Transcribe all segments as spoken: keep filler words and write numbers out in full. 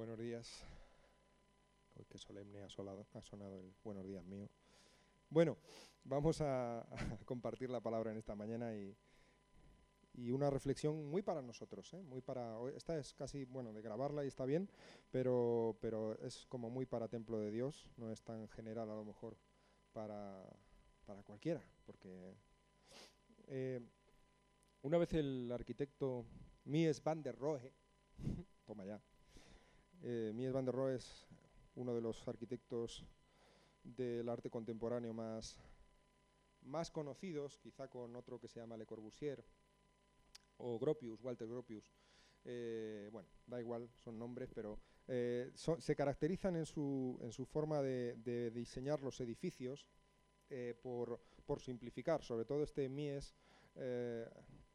Buenos días. Uy, qué solemne ha, solado, ha sonado el buenos días mío. Bueno, vamos a, a compartir la palabra en esta mañana y, y una reflexión muy para nosotros, ¿eh? Muy para, esta es casi, bueno, de grabarla y está bien, pero, pero es como muy para Templo de Dios, no es tan general a lo mejor para, para cualquiera, porque eh, una vez el arquitecto Mies van der Rohe, toma ya, eh, Mies van der Rohe es uno de los arquitectos del arte contemporáneo más, más conocidos, quizá con otro que se llama Le Corbusier, o Gropius, Walter Gropius. Eh, bueno, da igual, son nombres, pero eh, son, se caracterizan en su, en su forma de, de diseñar los edificios eh, por, por simplificar, sobre todo este Mies, eh,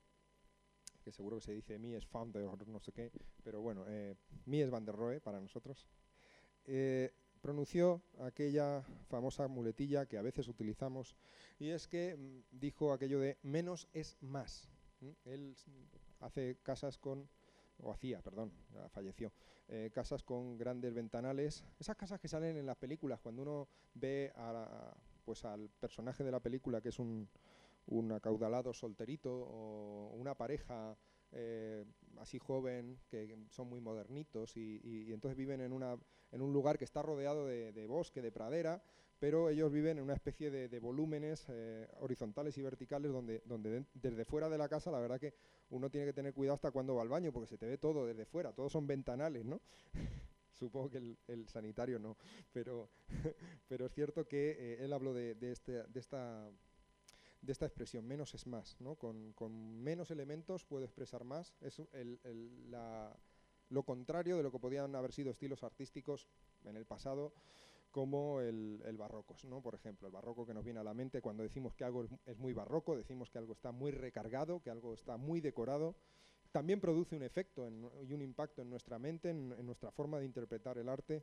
que seguro que se dice Mies van der no sé qué, pero bueno, eh, Mies van der Rohe para nosotros. Eh, pronunció aquella famosa muletilla que a veces utilizamos, y es que mm, dijo aquello de menos es más. ¿Mm? Él hace casas con, o hacía, perdón, ya falleció, eh, casas con grandes ventanales, esas casas que salen en las películas, cuando uno ve a, pues al personaje de la película que es un, un acaudalado solterito o una pareja eh, así joven, que son muy modernitos y, y, y entonces viven en, una, en un lugar que está rodeado de, de bosque, de pradera, pero ellos viven en una especie de, de volúmenes eh, horizontales y verticales donde, donde de, desde fuera de la casa la verdad que uno tiene que tener cuidado hasta cuando va al baño porque se te ve todo desde fuera, todos son ventanales, ¿no? Supongo que el, el sanitario no, pero, pero es cierto que eh, él habló de, de, este, de esta... de esta expresión, menos es más, ¿no? Con, con menos elementos puedo expresar más, es el, el, la, lo contrario de lo que podían haber sido estilos artísticos en el pasado, como el, el barroco, ¿no? Por ejemplo, el barroco que nos viene a la mente cuando decimos que algo es, es muy barroco, decimos que algo está muy recargado, que algo está muy decorado, también produce un efecto en, y un impacto en nuestra mente, en, en nuestra forma de interpretar el arte,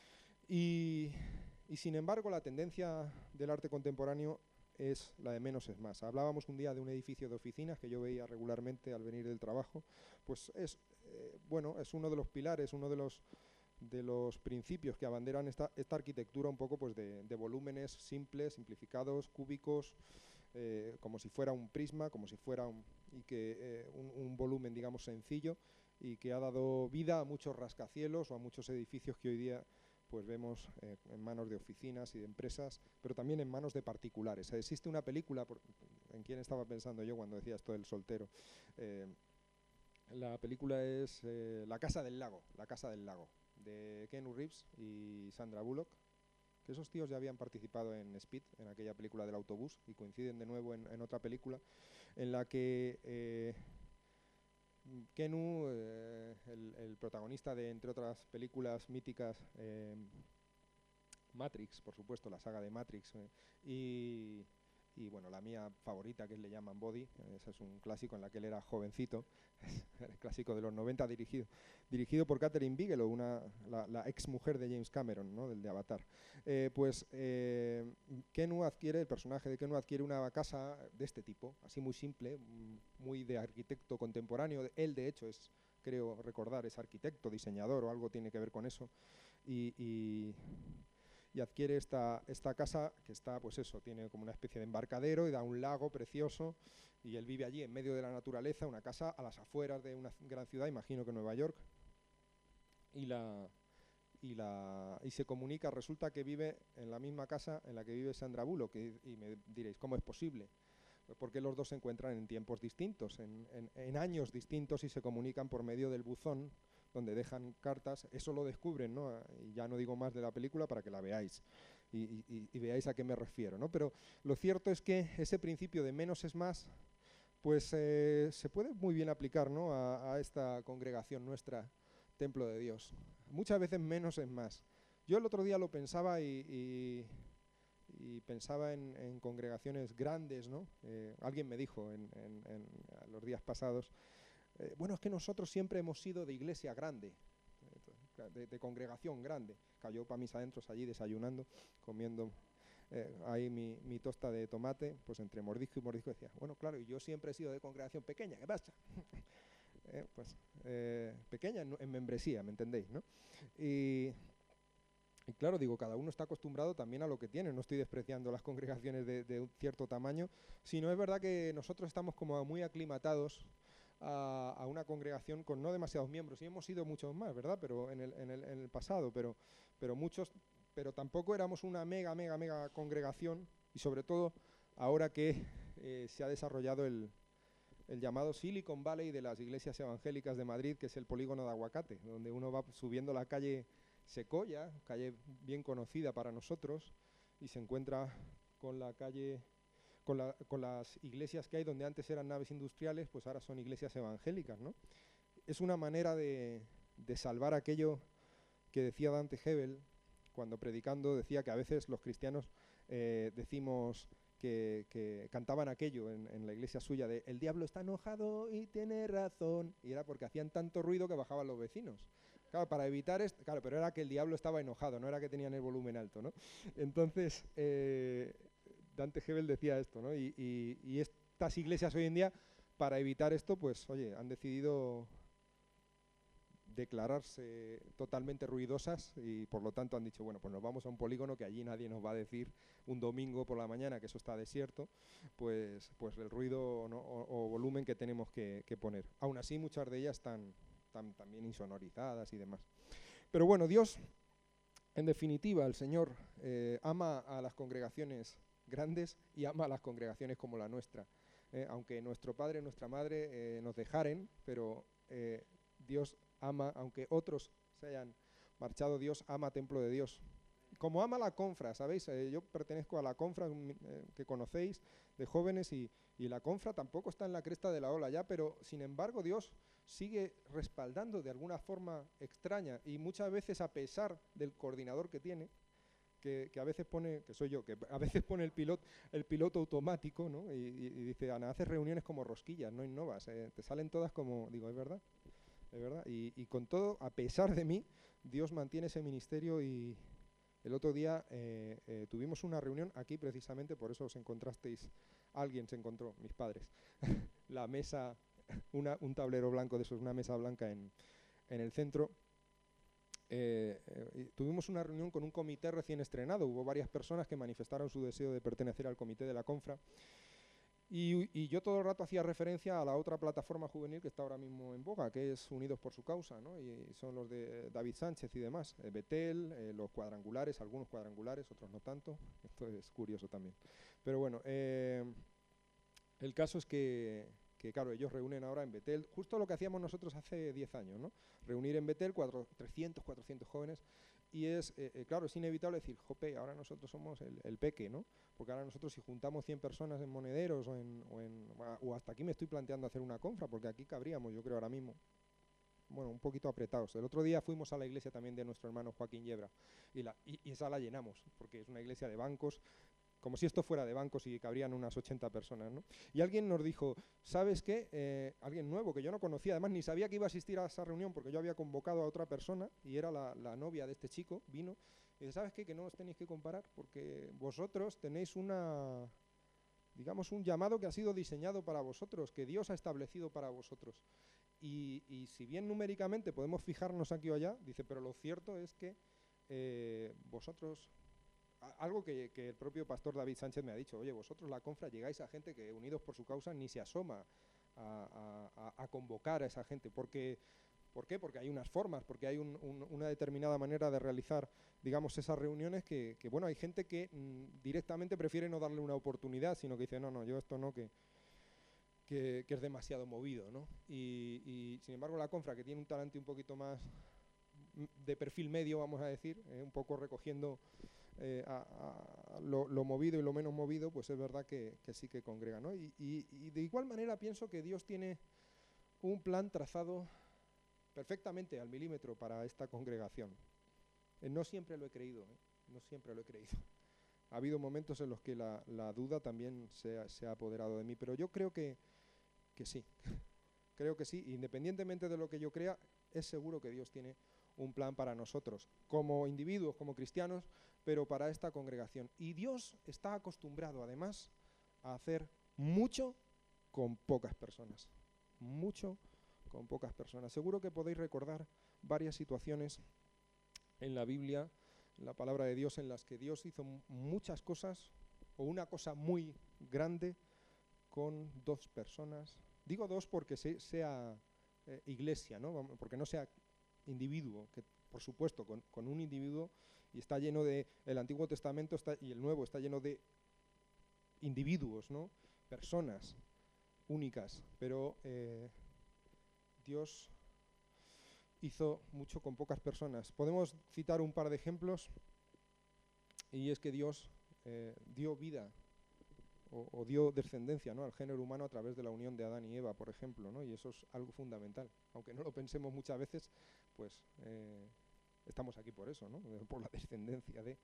y, y sin embargo la tendencia del arte contemporáneo es la de menos es más. Hablábamos un día de un edificio de oficinas que yo veía regularmente al venir del trabajo, pues es, eh, bueno, es uno de los pilares, uno de los, de los principios que abanderan esta, esta arquitectura un poco pues de, de volúmenes simples, simplificados, cúbicos, eh, como si fuera un prisma, como si fuera un, y que, eh, un, un volumen, digamos, sencillo y que ha dado vida a muchos rascacielos o a muchos edificios que hoy día pues vemos eh, en manos de oficinas y de empresas, pero también en manos de particulares. Existe una película, por, ¿en quién estaba pensando yo cuando decía esto del soltero? Eh, la película es eh, La Casa del Lago, La Casa del Lago, de Keanu Reeves y Sandra Bullock, que esos tíos ya habían participado en Speed, en aquella película del autobús, y coinciden de nuevo en, en otra película, en la que eh, Keanu, eh, el, el protagonista de, entre otras películas míticas, eh, Matrix, por supuesto, la saga de Matrix, eh, y, y bueno, la mía favorita, que le llaman Body, ese es un clásico en la que él era jovencito, el clásico de los noventa, dirigido, dirigido por Catherine Bigelow, una, la, la ex mujer de James Cameron, ¿no? Del de Avatar. Eh, pues eh, Keanu adquiere, el personaje de Keanu adquiere una casa de este tipo, así muy simple, muy de arquitecto contemporáneo. Él, de hecho, es, creo recordar, es arquitecto, diseñador o algo tiene que ver con eso. Y... y y adquiere esta, esta casa que está, pues eso, tiene como una especie de embarcadero y da un lago precioso y él vive allí en medio de la naturaleza, una casa a las afueras de una gran ciudad, imagino que Nueva York, y, la, y, la, y se comunica, resulta que vive en la misma casa en la que vive Sandra Bullock, y, y me diréis, ¿cómo es posible? Porque los dos se encuentran en tiempos distintos, en, en, en años distintos y se comunican por medio del buzón, donde dejan cartas, eso lo descubren, ¿no? Y ya no digo más de la película para que la veáis y, y, y veáis a qué me refiero, ¿no? Pero lo cierto es que ese principio de menos es más, pues eh, se puede muy bien aplicar, ¿no? a, a esta congregación nuestra, Templo de Dios. Muchas veces menos es más. Yo el otro día lo pensaba y... y y pensaba en, en congregaciones grandes, ¿no? Eh, alguien me dijo en, en, en los días pasados, eh, bueno, es que nosotros siempre hemos sido de iglesia grande, de, de congregación grande. Cayó para mis adentros allí desayunando, comiendo eh, ahí mi, mi tosta de tomate, pues entre mordisco y mordisco decía, bueno, claro, y yo siempre he sido de congregación pequeña, ¿qué pasa? eh, pues, eh, pequeña en, en membresía, ¿me entendéis, no? Y, y claro, digo, cada uno está acostumbrado también a lo que tiene, no estoy despreciando las congregaciones de, de un cierto tamaño, sino es verdad que nosotros estamos como muy aclimatados a, a una congregación con no demasiados miembros, y hemos sido muchos más, ¿verdad? Pero en el, en el, en el pasado, pero, pero muchos, pero tampoco éramos una mega, mega, mega congregación, y sobre todo ahora que eh, se ha desarrollado el, el llamado Silicon Valley de las iglesias evangélicas de Madrid, que es el polígono de Aguacate, donde uno va subiendo la calle Secoya, calle bien conocida para nosotros, y se encuentra con la calle, con, la, con las iglesias que hay donde antes eran naves industriales, pues ahora son iglesias evangélicas, ¿no? Es una manera de, de salvar aquello que decía Dante Hebel, cuando predicando decía que a veces los cristianos eh, decimos que, que cantaban aquello en, en la iglesia suya de el diablo está enojado y tiene razón, y era porque hacían tanto ruido que bajaban los vecinos. Claro, para evitar esto, claro, pero era que el diablo estaba enojado, no era que tenían el volumen alto, ¿no? Entonces, eh, Dante Hebel decía esto, ¿no? Y, y, y estas iglesias hoy en día, para evitar esto, pues, oye, han decidido declararse totalmente ruidosas y por lo tanto han dicho, bueno, pues nos vamos a un polígono que allí nadie nos va a decir un domingo por la mañana que eso está desierto, pues, pues el ruido, ¿no? o, o volumen que tenemos que, que poner. Aún así, muchas de ellas están, están también insonorizadas y demás. Pero bueno, Dios, en definitiva, el Señor eh, ama a las congregaciones grandes y ama a las congregaciones como la nuestra. Eh, aunque nuestro padre y nuestra madre eh, nos dejaren, pero eh, Dios ama, aunque otros se hayan marchado, Dios ama Templo de Dios. Como ama la Confra, ¿sabéis? Eh, yo pertenezco a la Confra eh, que conocéis de jóvenes y, y la Confra tampoco está en la cresta de la ola ya, pero sin embargo Dios sigue respaldando de alguna forma extraña y muchas veces a pesar del coordinador que tiene, que, que a veces pone, que soy yo, que a veces pone el piloto, el piloto automático, ¿no? Y, y, y dice, Ana, haces reuniones como rosquillas, no innovas, eh, te salen todas como, digo, ¿es verdad? ¿Es verdad? Y, y con todo, a pesar de mí, Dios mantiene ese ministerio y el otro día eh, eh, tuvimos una reunión aquí precisamente, por eso os encontrasteis, alguien se encontró, mis padres, la mesa, una, un tablero blanco de esos, una mesa blanca en, en el centro. Eh, eh, tuvimos una reunión con un comité recién estrenado, hubo varias personas que manifestaron su deseo de pertenecer al comité de la Confra y, y yo todo el rato hacía referencia a la otra plataforma juvenil que está ahora mismo en boga, que es Unidos por su Causa, ¿no? Y son los de David Sánchez y demás, eh, Betel, eh, los cuadrangulares, algunos cuadrangulares, otros no tanto, esto es curioso también. Pero bueno, eh, el caso es que, que, claro, ellos reúnen ahora en Betel, justo lo que hacíamos nosotros hace diez años, ¿no? Reunir en Betel cuatro, trescientos, cuatrocientos jóvenes, y es, eh, eh, claro, es inevitable decir, jope, ahora nosotros somos el, el peque, ¿no? Porque ahora nosotros si juntamos cien personas en Monederos o, en, o, en, o hasta aquí me estoy planteando hacer una confra, porque aquí cabríamos, yo creo, ahora mismo, bueno, un poquito apretados. El otro día fuimos a la iglesia también de nuestro hermano Joaquín Yebra, y, la, y, y esa la llenamos, porque es una iglesia de bancos, como si esto fuera de bancos y cabrían unas ochenta personas, ¿no? Y alguien nos dijo, ¿sabes qué? Eh, alguien nuevo que yo no conocía, además ni sabía que iba a asistir a esa reunión porque yo había convocado a otra persona y era la, la novia de este chico, vino, y dice, ¿sabes qué? Que no os tenéis que comparar porque vosotros tenéis una, digamos, un llamado que ha sido diseñado para vosotros, que Dios ha establecido para vosotros. Y, y si bien numéricamente podemos fijarnos aquí o allá, dice, pero lo cierto es que eh, vosotros... Algo que, que el propio pastor David Sánchez me ha dicho, oye, vosotros la Confra llegáis a gente que Unidos por su Causa ni se asoma a, a, a convocar a esa gente, porque, ¿por qué? Porque hay unas formas, porque hay un, un, una determinada manera de realizar, digamos, esas reuniones que, que bueno, hay gente que mm, directamente prefiere no darle una oportunidad, sino que dice, no, no, yo esto no, que, que, que es demasiado movido, ¿no? Y, y sin embargo la Confra, que tiene un talante un poquito más de perfil medio, vamos a decir, eh, un poco recogiendo Eh, a, a lo, lo movido y lo menos movido, pues es verdad que, que sí que congrega, ¿no? Y, y, y de igual manera pienso que Dios tiene un plan trazado perfectamente al milímetro para esta congregación. Eh, no siempre lo he creído, ¿eh? No siempre lo he creído. Ha habido momentos en los que la, la duda también se ha, se ha apoderado de mí, pero yo creo que, que sí, creo que sí, independientemente de lo que yo crea, es seguro que Dios tiene un plan para nosotros, como individuos, como cristianos, pero para esta congregación. Y Dios está acostumbrado, además, a hacer mucho con pocas personas. Mucho con pocas personas. Seguro que podéis recordar varias situaciones en la Biblia, en la palabra de Dios, en las que Dios hizo muchas cosas, o una cosa muy grande, con dos personas. Digo dos porque se, sea eh, iglesia, ¿no? Porque no sea individuo, que por supuesto con, con un individuo, y está lleno de, el Antiguo Testamento está, y el Nuevo está lleno de individuos, ¿no? Personas únicas, pero eh, Dios hizo mucho con pocas personas. Podemos citar un par de ejemplos, y es que Dios eh, dio vida o, o dio descendencia, ¿no?, al género humano a través de la unión de Adán y Eva, por ejemplo, ¿no? Y eso es algo fundamental. Aunque no lo pensemos muchas veces, pues eh, estamos aquí por eso, ¿no?, por la descendencia de...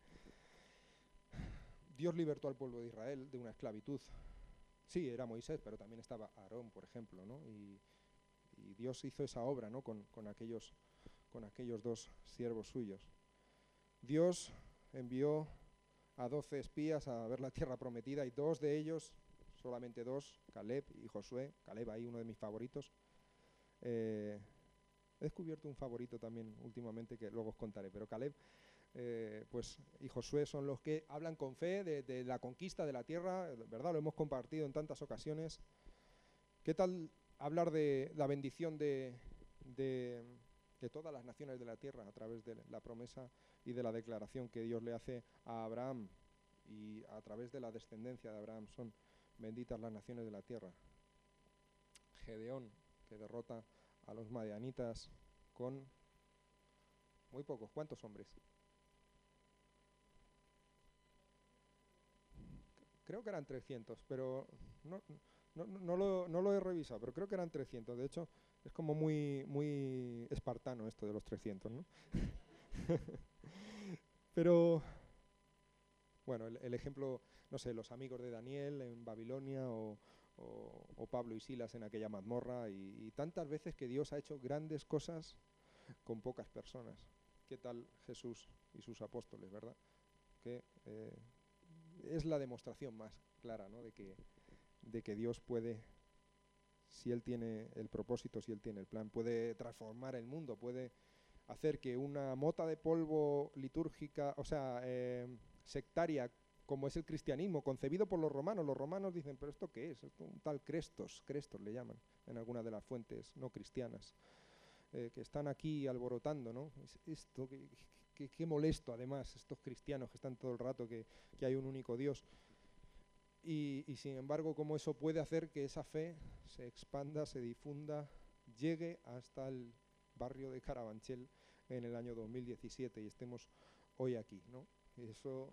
Dios libertó al pueblo de Israel de una esclavitud. Sí, era Moisés, pero también estaba Aarón, por ejemplo, ¿no? Y, y Dios hizo esa obra, ¿no?, con, con, aquellos, con aquellos dos siervos suyos. Dios envió a doce espías a ver la tierra prometida, y dos de ellos, solamente dos, Caleb y Josué, Caleb ahí uno de mis favoritos. Eh, he descubierto un favorito también últimamente que luego os contaré, pero Caleb eh, pues, y Josué son los que hablan con fe de, de la conquista de la tierra, ¿verdad? Lo hemos compartido en tantas ocasiones. ¿Qué tal hablar de la bendición de, de, de todas las naciones de la tierra a través de la promesa y de la declaración que Dios le hace a Abraham, y a través de la descendencia de Abraham son benditas las naciones de la tierra? Gedeón, que derrota a los madianitas con muy pocos. ¿Cuántos hombres? Creo que eran trescientos, pero no, no, no, lo, no lo he revisado, pero creo que eran trescientos. De hecho, es como muy, muy espartano esto de los trescientos, ¿no? Pero, bueno, el, el ejemplo, no sé, los amigos de Daniel en Babilonia, o, o, o Pablo y Silas en aquella mazmorra, y, y tantas veces que Dios ha hecho grandes cosas con pocas personas. ¿Qué tal Jesús y sus apóstoles, verdad? Que eh, es la demostración más clara, ¿no?, de que, de que Dios puede, si Él tiene el propósito, si Él tiene el plan, puede transformar el mundo, puede hacer que una mota de polvo litúrgica, o sea, eh, sectaria, como es el cristianismo, concebido por los romanos. Los romanos dicen, ¿pero esto qué es? Esto, un tal Crestos, Crestos le llaman en alguna de las fuentes no cristianas, eh, que están aquí alborotando, ¿no? Esto, que, que, que molesto además, estos cristianos que están todo el rato que, que hay un único Dios. Y, y sin embargo, cómo eso puede hacer que esa fe se expanda, se difunda, llegue hasta el barrio de Carabanchel en el año dos mil diecisiete y estemos hoy aquí, ¿no? Eso.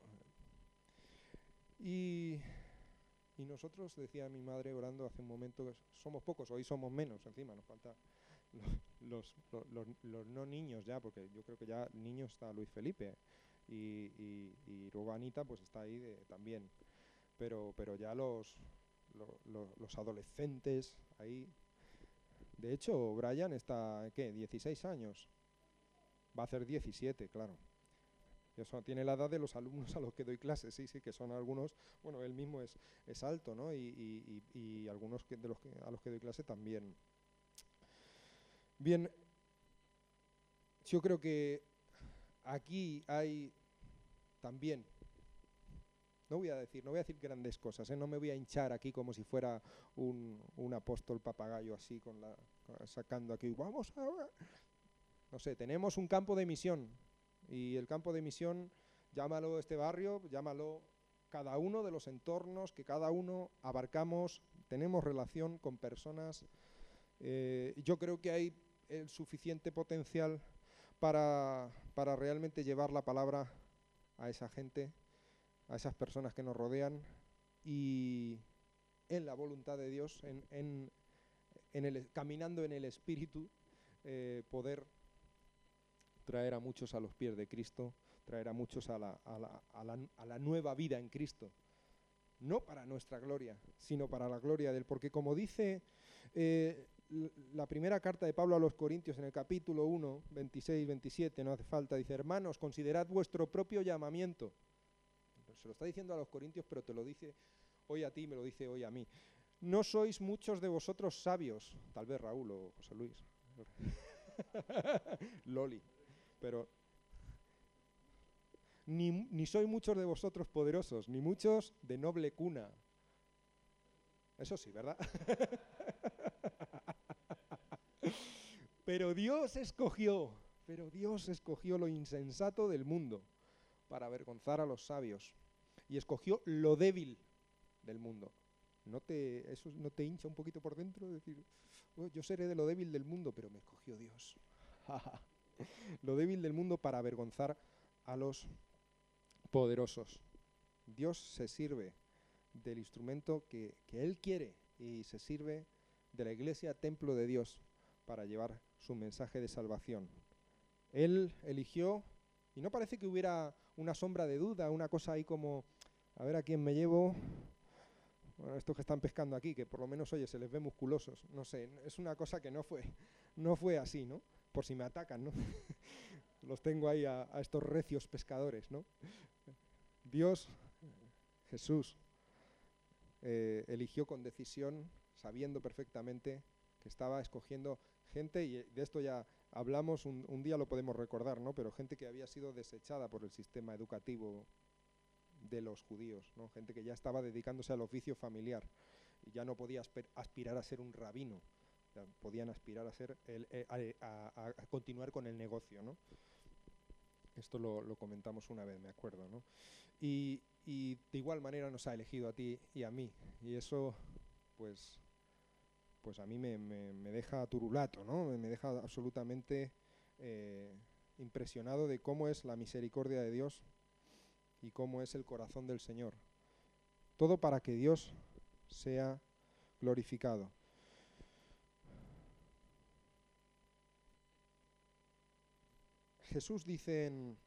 Y, y nosotros, decía mi madre orando hace un momento, somos pocos, hoy somos menos, encima nos falta los, los, los, los no niños ya, porque yo creo que ya niños está Luis Felipe, y, y, y luego Anita pues está ahí de, también, pero, pero ya los, los, los, los adolescentes ahí. De hecho, Brian está, ¿qué?, dieciséis años, va a hacer diecisiete, claro. Eso tiene la edad de los alumnos a los que doy clases, sí, sí, que son algunos, bueno, él mismo es, es alto, ¿no? Y, y, y, y algunos que, de los que, a los que doy clase también. Bien, yo creo que aquí hay también, no voy a decir, no voy a decir grandes cosas, ¿eh? No me voy a hinchar aquí como si fuera un, un apóstol papagayo así, con la, sacando aquí, vamos a... No sé, tenemos un campo de misión, y el campo de misión, llámalo este barrio, llámalo cada uno de los entornos que cada uno abarcamos, tenemos relación con personas. Eh, yo creo que hay el suficiente potencial para, para realmente llevar la palabra a esa gente, a esas personas que nos rodean, y en la voluntad de Dios, en, en, en el, caminando en el Espíritu, eh, poder traer a muchos a los pies de Cristo, traer a muchos a la, a la, a la, a la nueva vida en Cristo. No para nuestra gloria, sino para la gloria de Él. Porque como dice eh, la primera carta de Pablo a los Corintios en el capítulo uno, veintiséis, veintisiete, no hace falta, dice, hermanos, considerad vuestro propio llamamiento. Se lo está diciendo a los Corintios, pero te lo dice hoy a ti, me lo dice hoy a mí. No sois muchos de vosotros sabios, tal vez Raúl o José Luis, Loli, pero ni, ni sois muchos de vosotros poderosos, ni muchos de noble cuna. Eso sí, ¿verdad? Pero Dios escogió, pero Dios escogió lo insensato del mundo para avergonzar a los sabios. Y escogió lo débil del mundo. ¿No te, eso no te hincha un poquito por dentro? Decir, oh, yo seré de lo débil del mundo, pero me escogió Dios. Lo débil del mundo para avergonzar a los poderosos. Dios se sirve del instrumento que, que Él quiere y se sirve de la iglesia, templo de Dios, para llevar su mensaje de salvación. Él eligió, y no parece que hubiera una sombra de duda, una cosa ahí como, a ver a quién me llevo. Bueno, estos que están pescando aquí, que por lo menos, oye, se les ve musculosos, no sé, es una cosa que no fue, no fue así, ¿no? Por si me atacan, ¿no? Los tengo ahí a, a estos recios pescadores, ¿no? Dios, Jesús, eh, eligió con decisión, sabiendo perfectamente que estaba escogiendo gente, y de esto ya hablamos, un, un día lo podemos recordar, ¿no? Pero gente que había sido desechada por el sistema educativo de los judíos, ¿no? Gente que ya estaba dedicándose al oficio familiar y ya no podía aspirar a ser un rabino, ya podían aspirar a ser el, eh, a, a, a continuar con el negocio, ¿no? Esto lo, lo comentamos una vez, me acuerdo, ¿no? Y, y de igual manera nos ha elegido a ti y a mí, y eso pues pues a mí me, me, me deja turulato, ¿no? Me deja absolutamente eh, impresionado de cómo es la misericordia de Dios y cómo es el corazón del Señor. Todo para que Dios sea glorificado. Jesús dice en,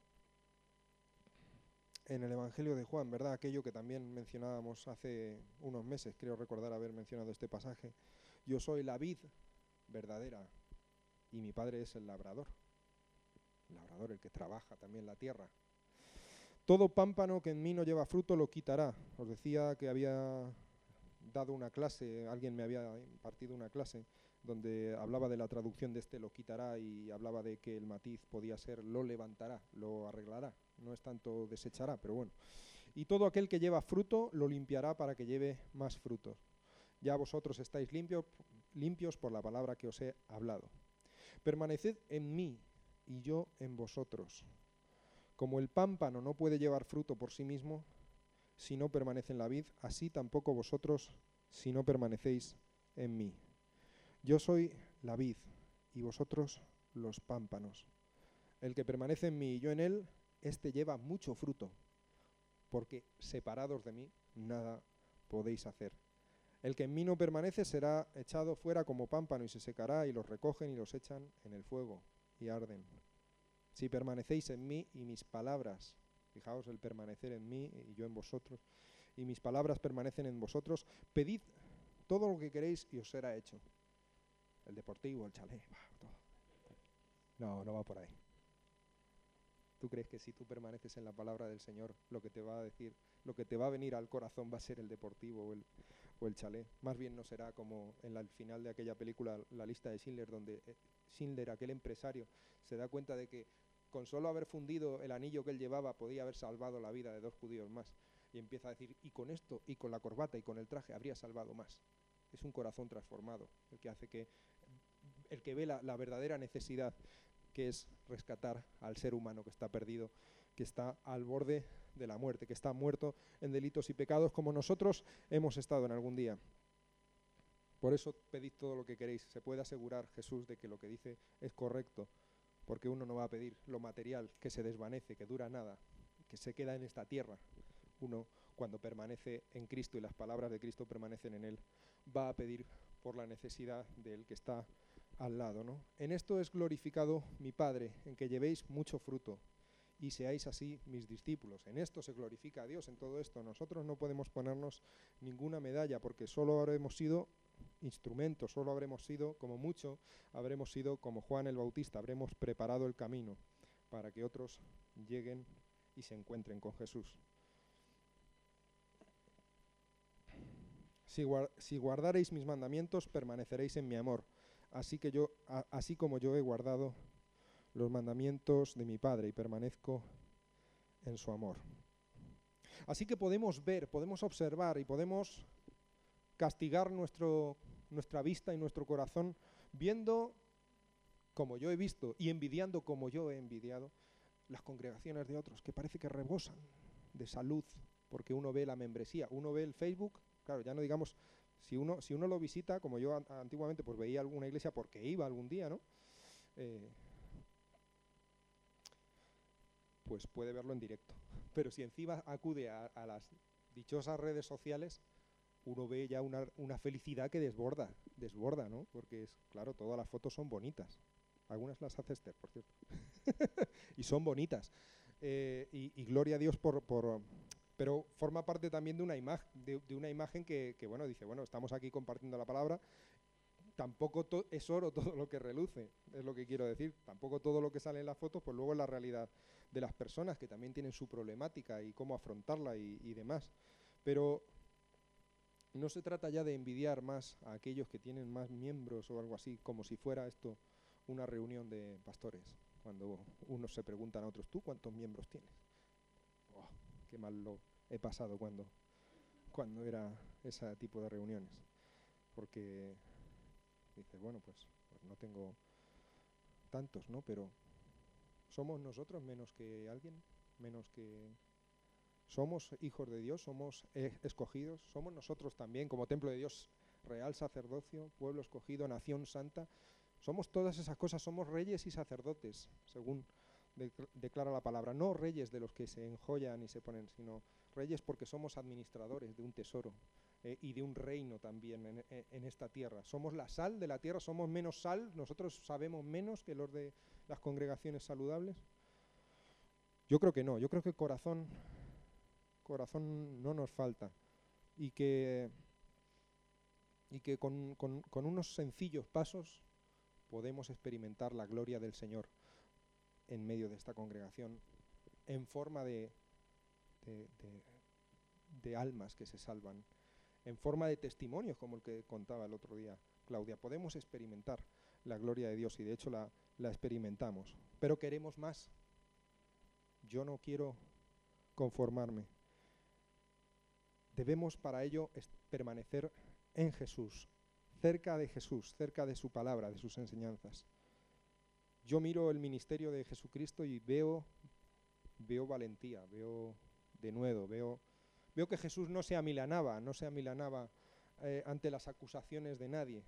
en el Evangelio de Juan, ¿verdad? Aquello que también mencionábamos hace unos meses, creo recordar haber mencionado este pasaje. Yo soy la vid verdadera y mi Padre es el labrador. El labrador, el que trabaja también la tierra. Todo pámpano que en mí no lleva fruto lo quitará. Os decía que había dado una clase, alguien me había impartido una clase donde hablaba de la traducción de este lo quitará y hablaba de que el matiz podía ser lo levantará, lo arreglará. No es tanto desechará, pero bueno. Y todo aquel que lleva fruto lo limpiará para que lleve más frutos. Ya vosotros estáis limpio, limpios por la palabra que os he hablado. Permaneced en mí y yo en vosotros. Como el pámpano no puede llevar fruto por sí mismo si no permanece en la vid, así tampoco vosotros si no permanecéis en mí. Yo soy la vid y vosotros los pámpanos. El que permanece en mí y yo en él, éste lleva mucho fruto, porque separados de mí nada podéis hacer. El que en mí no permanece será echado fuera como pámpano y se secará, y los recogen y los echan en el fuego y arden. Si permanecéis en mí y mis palabras, fijaos el permanecer en mí y yo en vosotros, y mis palabras permanecen en vosotros, pedid todo lo que queréis y os será hecho. El deportivo, el chalet, todo. No, no va por ahí. ¿Tú crees que si tú permaneces en la palabra del Señor, lo que te va a decir, lo que te va a venir al corazón va a ser el deportivo o el, o el chalet? Más bien no será como en la, el final de aquella película, La lista de Schindler, donde eh, Schindler, aquel empresario, se da cuenta de que con solo haber fundido el anillo que él llevaba podía haber salvado la vida de dos judíos más. Y empieza a decir, y con esto, y con la corbata, y con el traje, habría salvado más. Es un corazón transformado, el que hace que, el que ve la, la verdadera necesidad, que es rescatar al ser humano que está perdido, que está al borde de la muerte, que está muerto en delitos y pecados como nosotros hemos estado en algún día. Por eso pedid todo lo que queréis. Se puede asegurar Jesús de que lo que dice es correcto, porque uno no va a pedir lo material que se desvanece, que dura nada, que se queda en esta tierra. Uno, cuando permanece en Cristo y las palabras de Cristo permanecen en él, va a pedir por la necesidad del que está al lado, ¿no? En esto es glorificado mi Padre, en que llevéis mucho fruto y seáis así mis discípulos. En esto se glorifica a Dios, en todo esto. Nosotros no podemos ponernos ninguna medalla porque solo habremos sido instrumentos, solo habremos sido, como mucho, habremos sido como Juan el Bautista, habremos preparado el camino para que otros lleguen y se encuentren con Jesús. Si, guar- si guardareis mis mandamientos, permaneceréis en mi amor, así, que yo, a- así como yo he guardado los mandamientos de mi Padre y permanezco en su amor. Así que podemos ver, podemos observar y podemos castigar nuestro, nuestra vista y nuestro corazón viendo como yo he visto y envidiando como yo he envidiado las congregaciones de otros, que parece que rebosan de salud, porque uno ve la membresía, uno ve el Facebook, claro, ya no digamos, si uno, si uno lo visita, como yo an- antiguamente pues veía alguna iglesia porque iba algún día, ¿no? Eh, pues puede verlo en directo. Pero si encima acude a, a las dichosas redes sociales, uno ve ya una, una felicidad que desborda, desborda, ¿no? Porque es, claro, todas las fotos son bonitas. Algunas las hace Esther, por cierto. Y son bonitas. Eh, y, y gloria a Dios por, por... Pero forma parte también de una imagen, de, de una imagen que, que, bueno, dice, bueno, estamos aquí compartiendo la palabra. Tampoco to- es oro todo lo que reluce, es lo que quiero decir. Tampoco todo lo que sale en las fotos, pues luego es la realidad de las personas, que también tienen su problemática y cómo afrontarla y, y demás. Pero no se trata ya de envidiar más a aquellos que tienen más miembros o algo así, como si fuera esto una reunión de pastores, cuando unos se preguntan a otros, ¿tú cuántos miembros tienes? Oh, qué mal lo he pasado cuando, cuando era ese tipo de reuniones, porque dices, bueno, pues, pues no tengo tantos, ¿no? Pero ¿somos nosotros menos que alguien? ¿Menos que...? ¿Somos hijos de Dios? ¿Somos eh, escogidos? ¿Somos nosotros también como templo de Dios, real sacerdocio, pueblo escogido, nación santa? Somos todas esas cosas, somos reyes y sacerdotes, según de, declara la palabra. No reyes de los que se enjollan y se ponen, sino reyes porque somos administradores de un tesoro eh, y de un reino también en, en, en esta tierra. Somos la sal de la tierra, somos menos sal, nosotros sabemos menos que los de las congregaciones saludables. Yo creo que no, yo creo que el corazón... corazón no nos falta y que, y que con, con, con unos sencillos pasos podemos experimentar la gloria del Señor en medio de esta congregación en forma de, de, de, de almas que se salvan, en forma de testimonios como el que contaba el otro día Claudia. Podemos experimentar la gloria de Dios y de hecho la, la experimentamos, pero queremos más. Yo no quiero conformarme. Debemos para ello permanecer en Jesús, cerca de Jesús, cerca de su palabra, de sus enseñanzas. Yo miro el ministerio de Jesucristo y veo, veo valentía, veo denuedo, veo, veo que Jesús no se amilanaba, no se amilanaba eh, ante las acusaciones de nadie,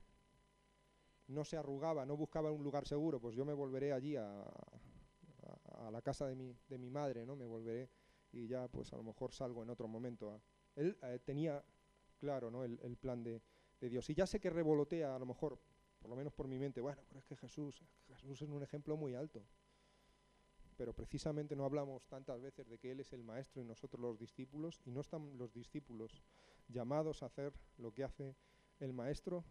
no se arrugaba, no buscaba un lugar seguro, pues yo me volveré allí a, a, a la casa de mi, de mi madre, ¿no? Me volveré y ya pues a lo mejor salgo en otro momento a, Él eh, tenía claro, ¿no? el, el plan de, de Dios. Y ya sé que revolotea, a lo mejor, por lo menos por mi mente, bueno, pero es que Jesús, Jesús es un ejemplo muy alto. Pero precisamente no hablamos tantas veces de que Él es el maestro y nosotros los discípulos, y no están los discípulos llamados a hacer lo que hace el maestro.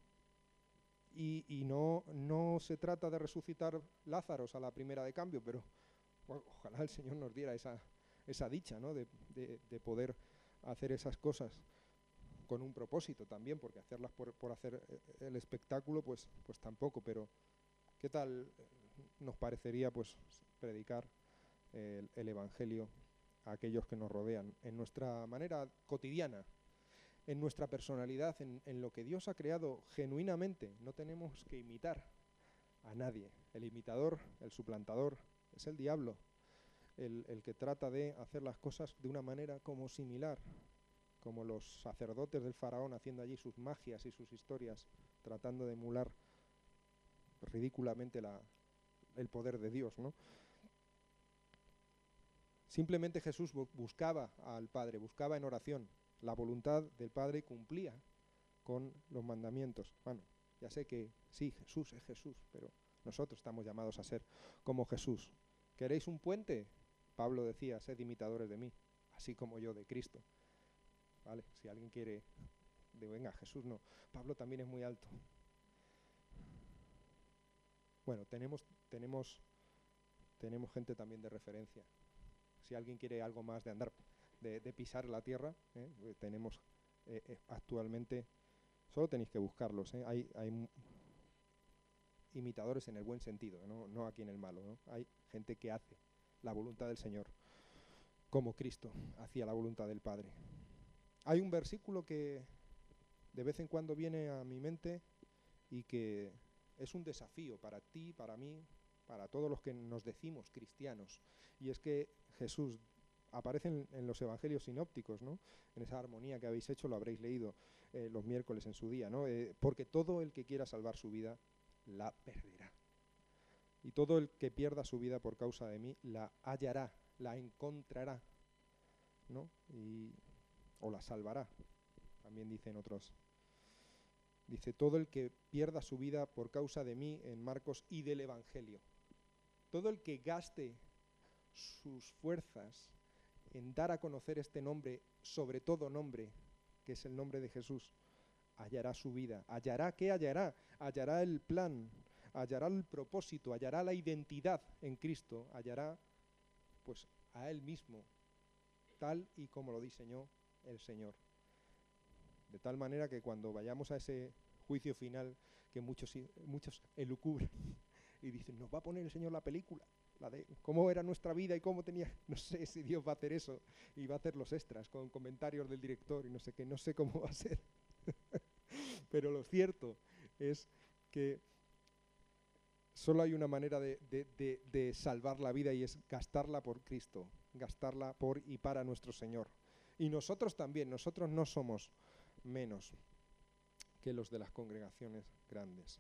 Y, y no, no se trata de resucitar Lázaros a la primera de cambio, pero bueno, ojalá el Señor nos diera esa, esa dicha, ¿no? de, de, de poder hacer esas cosas con un propósito también, porque hacerlas por, por hacer el espectáculo, pues, pues tampoco, pero ¿qué tal nos parecería pues predicar el, el Evangelio a aquellos que nos rodean en nuestra manera cotidiana, en nuestra personalidad, en, en lo que Dios ha creado genuinamente? No tenemos que imitar a nadie. El imitador, el suplantador, es el diablo, el, el que trata de hacer las cosas de una manera como similar, como los sacerdotes del faraón haciendo allí sus magias y sus historias, tratando de emular ridículamente la, el poder de Dios, ¿no? Simplemente Jesús bu buscaba al Padre, buscaba en oración la voluntad del Padre y cumplía con los mandamientos. Bueno, ya sé que sí, Jesús es Jesús, pero nosotros estamos llamados a ser como Jesús. ¿Queréis un puente? Pablo decía, sed imitadores de mí, así como yo de Cristo. ¿Vale? Si alguien quiere, de venga, Jesús no. Pablo también es muy alto. Bueno, tenemos, tenemos, tenemos gente también de referencia. Si alguien quiere algo más de andar, de, de pisar la tierra, ¿eh? tenemos eh, eh, actualmente, solo tenéis que buscarlos, ¿eh? Hay, hay m- imitadores en el buen sentido, ¿no? No aquí en el malo, ¿no? Hay gente que hace la voluntad del Señor, como Cristo hacía la voluntad del Padre. Hay un versículo que de vez en cuando viene a mi mente y que es un desafío para ti, para mí, para todos los que nos decimos cristianos, y es que Jesús aparece en, en los evangelios sinópticos, ¿no? En esa armonía que habéis hecho, lo habréis leído eh, los miércoles en su día, ¿no? Eh, porque todo el que quiera salvar su vida la perderá, y todo el que pierda su vida por causa de mí la hallará, la encontrará, ¿no? Y, o la salvará, también dicen otros. Dice, todo el que pierda su vida por causa de mí en Marcos y del Evangelio. Todo el que gaste sus fuerzas en dar a conocer este nombre, sobre todo nombre, que es el nombre de Jesús, hallará su vida. ¿Hallará qué hallará? Hallará el plan, hallará el propósito, hallará la identidad en Cristo, hallará pues a Él mismo, tal y como lo diseñó el Señor. De tal manera que cuando vayamos a ese juicio final que muchos, muchos elucubran y dicen, nos va a poner el Señor la película, la de cómo era nuestra vida y cómo tenía, no sé si Dios va a hacer eso y va a hacer los extras con comentarios del director y no sé qué, no sé cómo va a ser. Pero lo cierto es que solo hay una manera de, de, de, de salvar la vida, y es gastarla por Cristo, gastarla por y para nuestro Señor. Y nosotros también, nosotros no somos menos que los de las congregaciones grandes.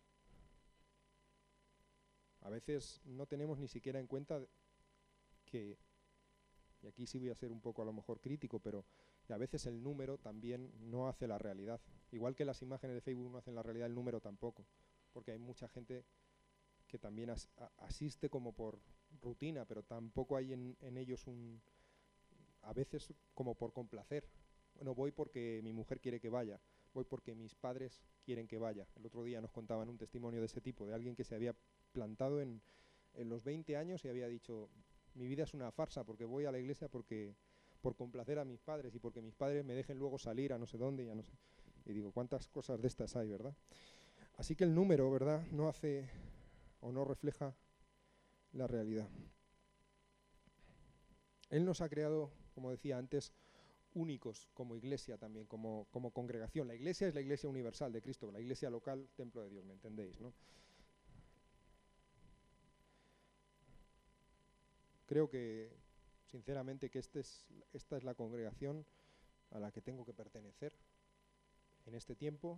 A veces no tenemos ni siquiera en cuenta que, y aquí sí voy a ser un poco a lo mejor crítico, pero que a veces el número también no hace la realidad. Igual que las imágenes de Facebook no hacen la realidad, el número tampoco, porque hay mucha gente que también as, a, asiste como por rutina, pero tampoco hay en, en ellos un, a veces como por complacer. Bueno, voy porque mi mujer quiere que vaya, voy porque mis padres quieren que vaya. El otro día nos contaban un testimonio de ese tipo, de alguien que se había plantado en, en los veinte años y había dicho, mi vida es una farsa porque voy a la iglesia porque por complacer a mis padres y porque mis padres me dejen luego salir a no sé dónde y a no sé. Y digo, ¿cuántas cosas de estas hay, verdad? Así que el número, ¿verdad?, no hace o no refleja la realidad. Él nos ha creado, como decía antes, únicos como iglesia también, como, como congregación. La iglesia es la iglesia universal de Cristo, la iglesia local, templo de Dios, ¿me entendéis, no? Creo que, sinceramente, que este es, esta es la congregación a la que tengo que pertenecer en este tiempo.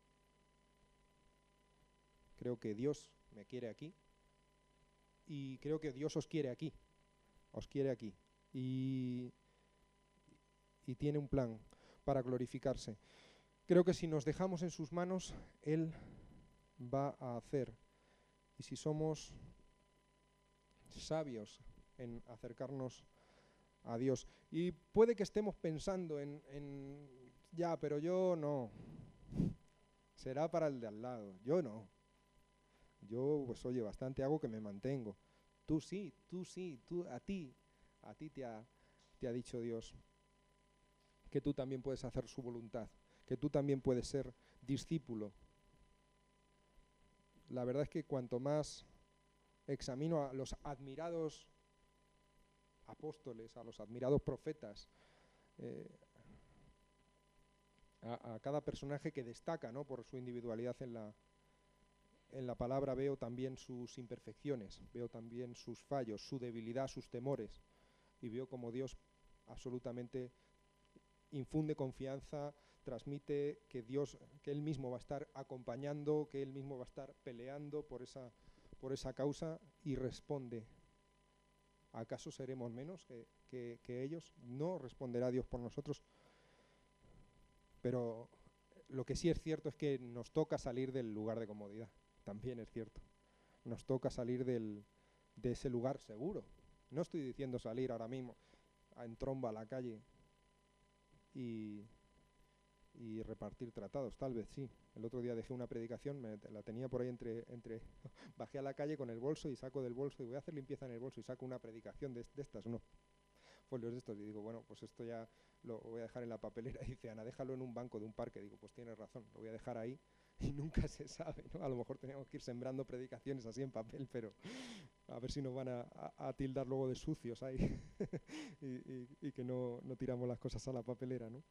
Creo que Dios me quiere aquí y creo que Dios os quiere aquí, os quiere aquí y, y tiene un plan para glorificarse. Creo que si nos dejamos en sus manos, Él va a hacer. Y si somos sabios en acercarnos a Dios. Y puede que estemos pensando en, en, ya, pero yo no. Será para el de al lado. Yo no. Yo, pues oye, bastante hago que me mantengo. Tú sí, tú sí, tú, a ti, a ti te ha, te ha dicho Dios que tú también puedes hacer su voluntad, que tú también puedes ser discípulo. La verdad es que cuanto más examino a los admirados apóstoles, a los admirados profetas, eh, a, a cada personaje que destaca, ¿no?, por su individualidad en la, en la palabra, veo también sus imperfecciones, veo también sus fallos, su debilidad, sus temores, y veo como Dios absolutamente infunde confianza, transmite que Dios, que Él mismo va a estar acompañando, que Él mismo va a estar peleando por esa, por esa causa, y responde. ¿Acaso seremos menos que, que, que ellos? No responderá Dios por nosotros. Pero lo que sí es cierto es que nos toca salir del lugar de comodidad. También es cierto. Nos toca salir del, de ese lugar seguro. No estoy diciendo salir ahora mismo en tromba a la calle y, y repartir tratados. Tal vez sí. El otro día dejé una predicación, me, la tenía por ahí entre, entre... Bajé a la calle con el bolso y saco del bolso y voy a hacer limpieza en el bolso y saco una predicación de, de estas. No. folios de estos. Y digo, bueno, pues esto ya lo voy a dejar en la papelera. Y dice Ana, déjalo en un banco de un parque. Digo, pues tienes razón, lo voy a dejar ahí y nunca se sabe, ¿no? A lo mejor tenemos que ir sembrando predicaciones así en papel, pero a ver si nos van a, a, a tildar luego de sucios ahí y, y, y que no, no tiramos las cosas a la papelera, ¿no?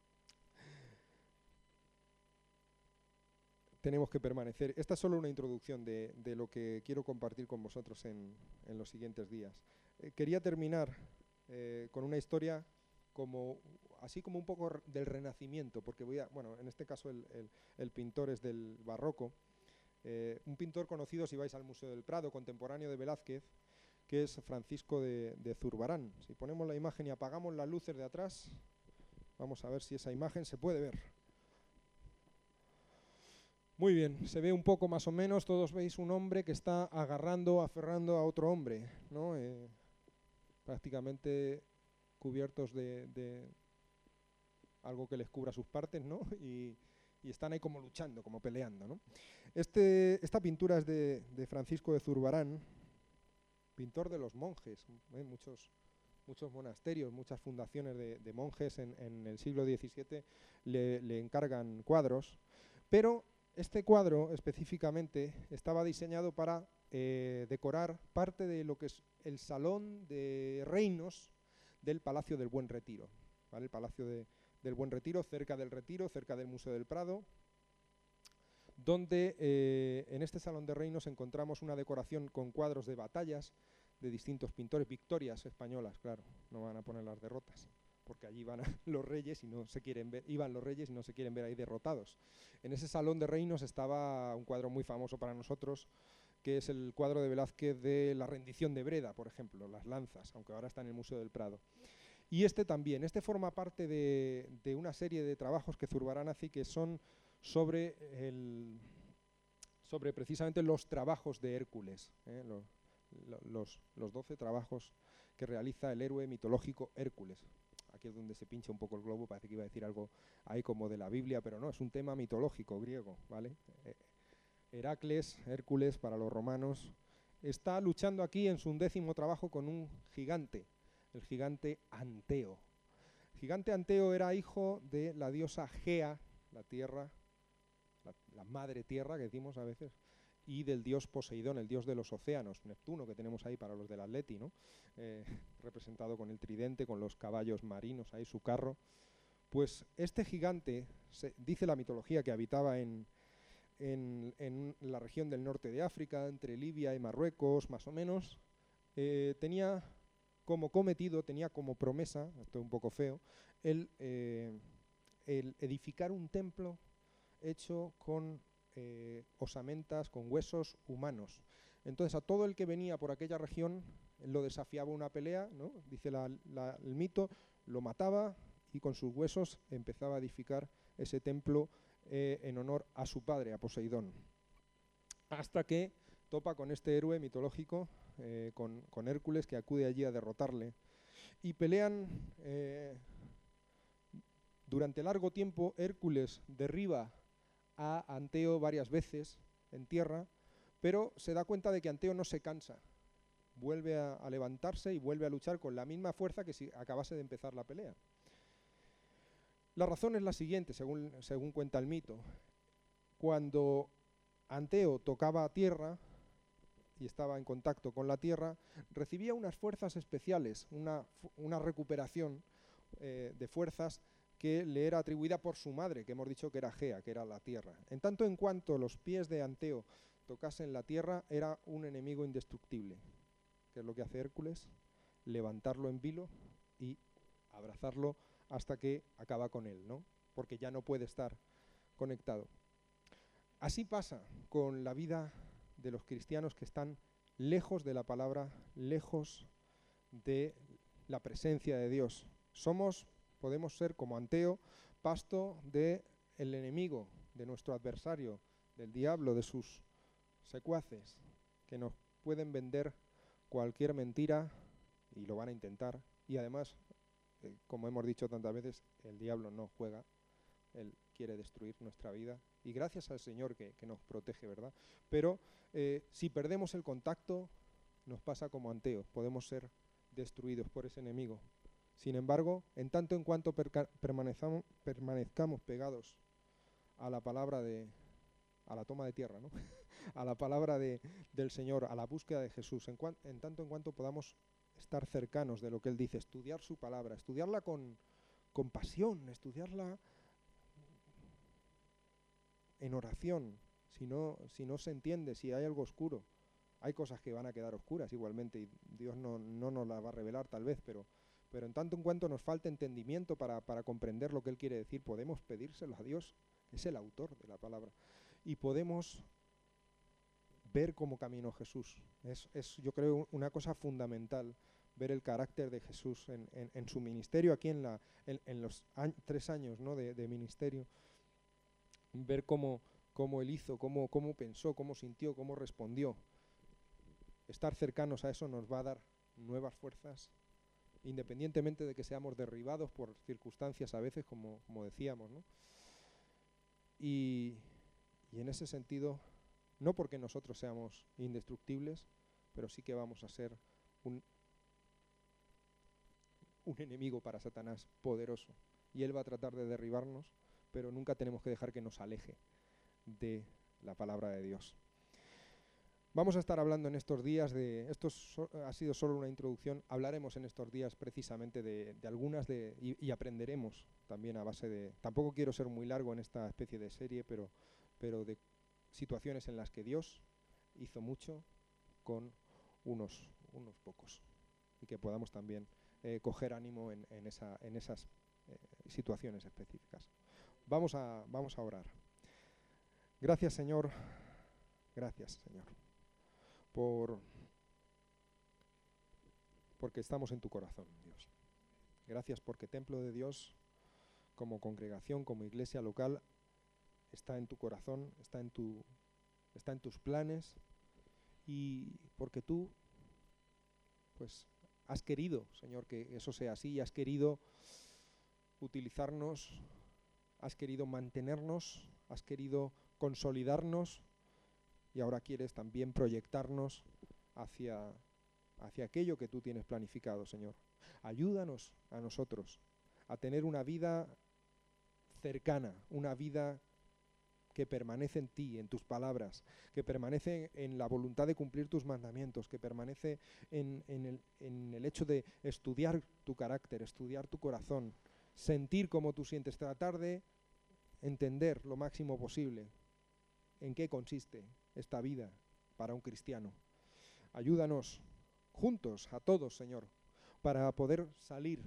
Tenemos que permanecer. Esta es solo una introducción de, de lo que quiero compartir con vosotros en, en los siguientes días. Eh, quería terminar eh, con una historia como, así como un poco del Renacimiento, porque voy a, bueno, en este caso el, el, el pintor es del Barroco, eh, un pintor conocido si vais al Museo del Prado, contemporáneo de Velázquez, que es Francisco de, de Zurbarán. Si ponemos la imagen y apagamos las luces de atrás, vamos a ver si esa imagen se puede ver. Muy bien, se ve un poco más o menos, todos veis un hombre que está agarrando, aferrando a otro hombre, ¿no? Eh, prácticamente cubiertos de, de algo que les cubra sus partes, ¿no? Y, y están ahí como luchando, como peleando, ¿no? Este, esta pintura es de, de Francisco de Zurbarán, pintor de los monjes, ¿eh? muchos, muchos monasterios, muchas fundaciones de, de monjes en, en el siglo diecisiete le, le encargan cuadros, pero este cuadro específicamente estaba diseñado para eh, decorar parte de lo que es el salón de reinos del Palacio del Buen Retiro, ¿vale? El Palacio de, del Buen Retiro, cerca del Retiro, cerca del Museo del Prado, donde eh, en este salón de reinos encontramos una decoración con cuadros de batallas de distintos pintores, victorias españolas, claro, no van a poner las derrotas, porque allí van los reyes y no se quieren ver, iban los reyes y no se quieren ver ahí derrotados. En ese salón de reinos estaba un cuadro muy famoso para nosotros, que es el cuadro de Velázquez de la rendición de Breda, por ejemplo, las lanzas, aunque ahora está en el Museo del Prado. Y este también, este forma parte de, de una serie de trabajos que Zurbarán hace que son sobre, el, sobre precisamente los trabajos de Hércules, ¿eh? los, los, los doce trabajos que realiza el héroe mitológico Hércules. Aquí es donde se pincha un poco el globo, parece que iba a decir algo ahí como de la Biblia, pero no, es un tema mitológico griego, ¿vale? Eh, Heracles, Hércules para los romanos, está luchando aquí en su undécimo trabajo con un gigante, el gigante Anteo. El gigante Anteo era hijo de la diosa Gea, la tierra, la, la madre tierra que decimos a veces, y del dios Poseidón, el dios de los océanos, Neptuno, que tenemos ahí para los del Atleti, ¿no? Eh, representado con el tridente, con los caballos marinos, ahí su carro. Pues este gigante, se, dice la mitología que habitaba en, en, en la región del norte de África, entre Libia y Marruecos, más o menos, eh, tenía como cometido, tenía como promesa, esto es un poco feo, el, eh, el edificar un templo hecho con eh, osamentas, con huesos humanos. Entonces a todo el que venía por aquella región lo desafiaba una pelea, ¿no? Dice la, la, el mito, lo mataba y con sus huesos empezaba a edificar ese templo eh, en honor a su padre, a Poseidón. Hasta que topa con este héroe mitológico, eh, con, con Hércules, que acude allí a derrotarle. Y pelean eh, durante largo tiempo. Hércules derriba a Anteo varias veces en tierra, pero se da cuenta de que Anteo no se cansa. Vuelve a, a levantarse y vuelve a luchar con la misma fuerza que si acabase de empezar la pelea. La razón es la siguiente, según, según cuenta el mito. Cuando Anteo tocaba tierra y estaba en contacto con la tierra, recibía unas fuerzas especiales, una, una recuperación eh, de fuerzas que le era atribuida por su madre, que hemos dicho que era Gea, que era la tierra. En tanto en cuanto los pies de Anteo tocasen la tierra, era un enemigo indestructible. ¿Qué es lo que hace Hércules? Levantarlo en vilo y abrazarlo hasta que acaba con él, ¿no? Porque ya no puede estar conectado. Así pasa con la vida de los cristianos que están lejos de la palabra, lejos de la presencia de Dios. Somos, podemos ser como Anteo, pasto del enemigo, de nuestro adversario, del diablo, de sus secuaces, que nos pueden vender cualquier mentira y lo van a intentar. Y además, eh, como hemos dicho tantas veces, el diablo no juega, él quiere destruir nuestra vida. Y gracias al Señor que, que nos protege, ¿verdad? Pero eh, si perdemos el contacto, nos pasa como Anteo, podemos ser destruidos por ese enemigo. Sin embargo, en tanto en cuanto permanezcamos, permanezcamos pegados a la palabra de, a la toma de tierra, ¿no? a la palabra de, del Señor, a la búsqueda de Jesús, en, cuan, en tanto en cuanto podamos estar cercanos de lo que Él dice, estudiar su palabra, estudiarla con, con pasión, estudiarla en oración, si no, si no se entiende, si hay algo oscuro. Hay cosas que van a quedar oscuras igualmente y Dios no, no nos las va a revelar tal vez, pero, pero en tanto en cuanto nos falte entendimiento para, para comprender lo que Él quiere decir, podemos pedírselo a Dios, es el autor de la palabra, y podemos ver cómo caminó Jesús. Es, es yo creo, una cosa fundamental, ver el carácter de Jesús en, en, en su ministerio, aquí en, la, en, en los años, tres años, ¿no? de, de ministerio, ver cómo, cómo Él hizo, cómo, cómo pensó, cómo sintió, cómo respondió. Estar cercanos a eso nos va a dar nuevas fuerzas, independientemente de que seamos derribados por circunstancias a veces, como, como decíamos, ¿no? Y, y en ese sentido, no porque nosotros seamos indestructibles, pero sí que vamos a ser un, un enemigo para Satanás poderoso. Y él va a tratar de derribarnos, pero nunca tenemos que dejar que nos aleje de la palabra de Dios. Vamos a estar hablando en estos días de, esto so, ha sido solo una introducción, hablaremos en estos días precisamente de, de algunas de, y, y aprenderemos también a base de, tampoco quiero ser muy largo en esta especie de serie, pero, pero de situaciones en las que Dios hizo mucho con unos, unos pocos y que podamos también eh, coger ánimo en, en, esa, en esas eh, situaciones específicas. Vamos a, vamos a orar. Gracias, Señor, gracias, Señor. Por, porque estamos en tu corazón, Dios. Gracias porque Templo de Dios, como congregación, como iglesia local, está en tu corazón, está en, tu, está en tus planes, y porque tú, pues, has querido, Señor, que eso sea así, y has querido utilizarnos, has querido mantenernos, has querido consolidarnos, y ahora quieres también proyectarnos hacia, hacia aquello que tú tienes planificado, Señor. Ayúdanos a nosotros a tener una vida cercana, una vida que permanece en ti, en tus palabras, que permanece en la voluntad de cumplir tus mandamientos, que permanece en, en, el, en el hecho de estudiar tu carácter, estudiar tu corazón, sentir cómo tú sientes, tratar de entender lo máximo posible en qué consiste esta vida para un cristiano. Ayúdanos juntos, a todos, Señor, para poder salir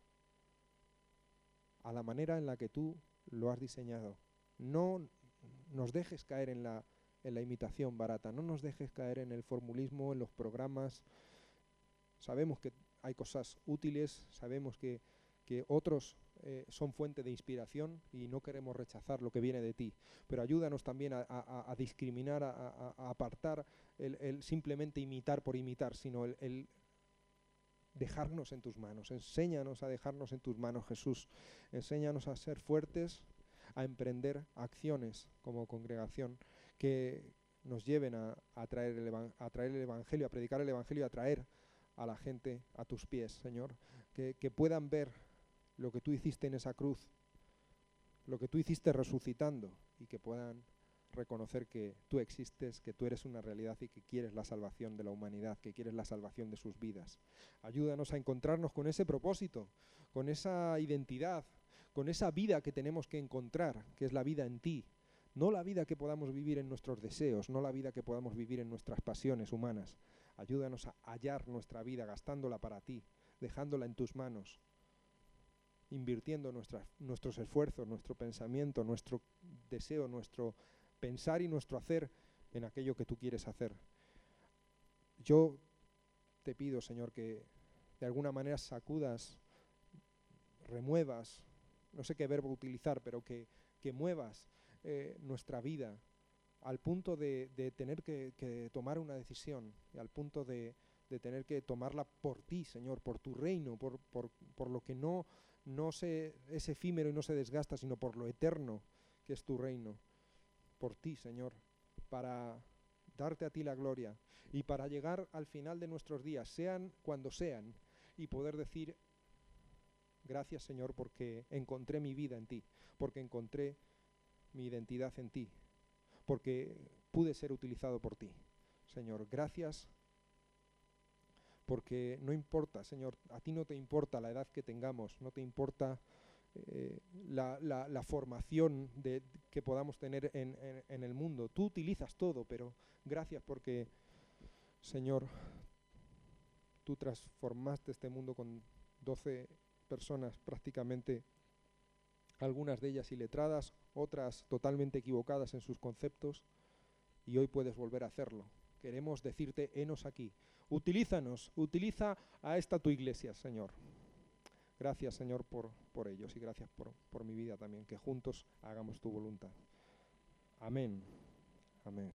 a la manera en la que tú lo has diseñado. No nos dejes caer en la, en la imitación barata, no nos dejes caer en el formulismo, en los programas. Sabemos que hay cosas útiles, sabemos que, que otros eh, son fuente de inspiración y no queremos rechazar lo que viene de ti, pero ayúdanos también a, a, a discriminar, a, a, a apartar el, el simplemente imitar por imitar, sino el, el dejarnos en tus manos. Enséñanos a dejarnos en tus manos, Jesús. Enséñanos a ser fuertes, a emprender acciones como congregación que nos lleven a, a, traer el a traer el Evangelio, a predicar el Evangelio, a traer a la gente a tus pies, Señor. Que, que puedan ver lo que tú hiciste en esa cruz, lo que tú hiciste resucitando, y que puedan reconocer que tú existes, que tú eres una realidad y que quieres la salvación de la humanidad, que quieres la salvación de sus vidas. Ayúdanos a encontrarnos con ese propósito, con esa identidad, con esa vida que tenemos que encontrar, que es la vida en ti. No la vida que podamos vivir en nuestros deseos, no la vida que podamos vivir en nuestras pasiones humanas. Ayúdanos a hallar nuestra vida, gastándola para ti, dejándola en tus manos, invirtiendo nuestra, nuestros esfuerzos, nuestro pensamiento, nuestro deseo, nuestro pensar y nuestro hacer en aquello que tú quieres hacer. Yo te pido, Señor, que de alguna manera sacudas, remuevas, no sé qué verbo utilizar, pero que, que muevas eh, nuestra vida al punto de, de tener que, que tomar una decisión, y al punto de, de tener que tomarla por ti, Señor, por tu reino, por, por, por lo que no, no se, es efímero y no se desgasta, sino por lo eterno que es tu reino. Por ti, Señor, para darte a ti la gloria y para llegar al final de nuestros días, sean cuando sean, y poder decir, Gracias, Señor, porque encontré mi vida en ti, porque encontré mi identidad en ti, porque pude ser utilizado por ti. Señor, gracias porque no importa, Señor, a ti no te importa la edad que tengamos, no te importa eh, la, la, la formación de, que podamos tener en, en, en el mundo. Tú utilizas todo, pero gracias porque, Señor, tú transformaste este mundo con doce personas prácticamente, algunas de ellas iletradas, otras totalmente equivocadas en sus conceptos, y hoy puedes volver a hacerlo. Queremos decirte, henos aquí, utilízanos, utiliza a esta tu iglesia, Señor. Gracias, Señor, por, por ellos, y gracias por, por mi vida también, que juntos hagamos tu voluntad. Amén. Amén.